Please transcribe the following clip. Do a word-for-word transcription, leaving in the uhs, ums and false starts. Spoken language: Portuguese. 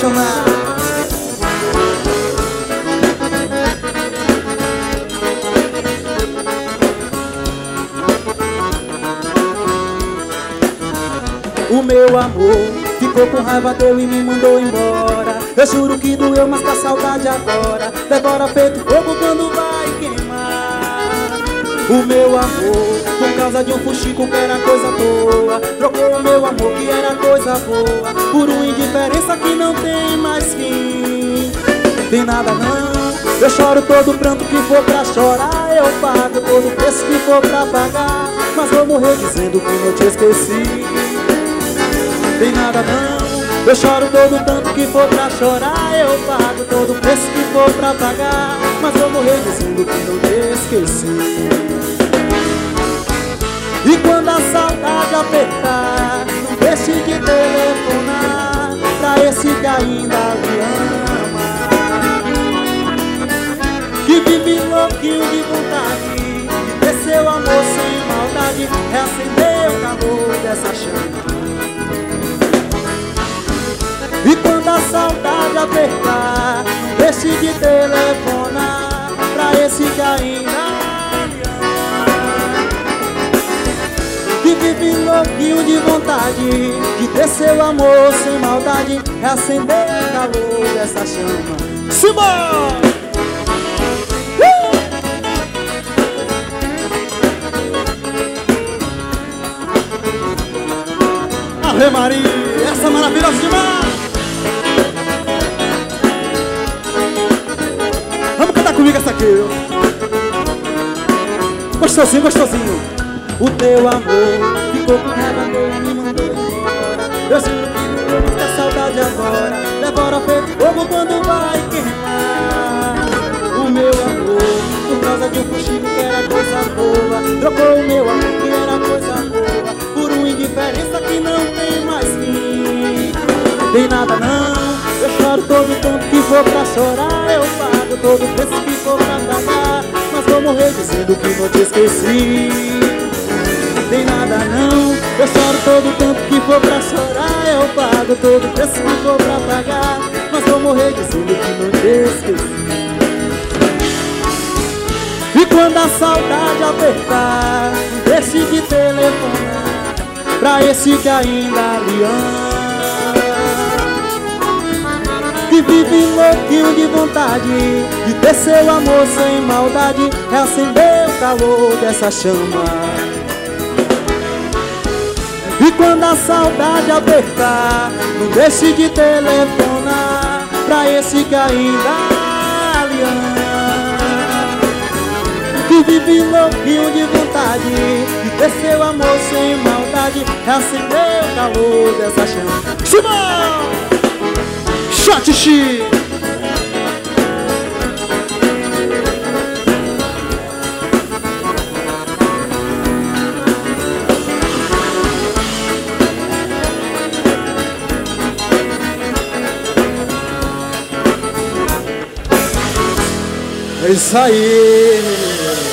apaixonar. O meu amor ficou com raiva, deu e me mandou embora. Eu juro que doeu, mas que a saudade agora devora feito fogo quando vai queimar. O meu amor, por causa de um fuxico que era coisa boa, trocou o meu amor que era coisa boa por uma indiferença que não tem mais fim. Tem nada não, eu choro todo o pranto que for pra chorar, eu pago todo o preço que for pra pagar, mas vou morrer dizendo que não te esqueci. Tem nada não, eu choro todo o tanto que for pra chorar, eu pago todo o preço que for pra pagar, mas vou morrer dizendo que não te esqueci. E quando a saudade apertar, não deixe de telefonar pra esse que ainda lhe ama, que vive louquinho de vontade de ter seu amor sem maldade, reacender o calor dessa chama. E quando a saudade apertar, não deixe de telefonar pra esse que ainda lhe ama, que vive louquinho de vontade de ter seu amor sem maldade, reacender o calor dessa chama. Simão! Uh! Ave Maria, essa maravilhosa demais! Comigo essa aqui, viu? Gostosinho, gostosinho. O teu amor ficou com raiva, me mandou embora. Eu juro que não vou mais ter saudade agora, devora feito fogo quando vai queimar. O meu amor, por causa de um fuxico que era coisa boa, trocou o meu amor que era coisa boa por uma indiferença que não tem mais fim. Tem nada não, eu choro todo o tempo que for pra chorar, eu pago todo o preço que for pra pagar, mas vou morrer dizendo que não te esqueci. Tem nada não, eu choro todo o tempo que for pra chorar, eu pago todo o preço que for pra pagar, mas vou morrer dizendo que não te esqueci. E quando a saudade apertar, não deixe de telefonar pra esse que ainda lhe ama, que vive louquinho de vontade de ter seu amor sem maldade, reacender o calor dessa chama. E quando a saudade apertar, não deixe de telefonar pra esse que ainda lhe ama, que vive louquinho de vontade de ter seu amor sem maldade, reacender o calor dessa chama. Simão! Shot X! É isso aí!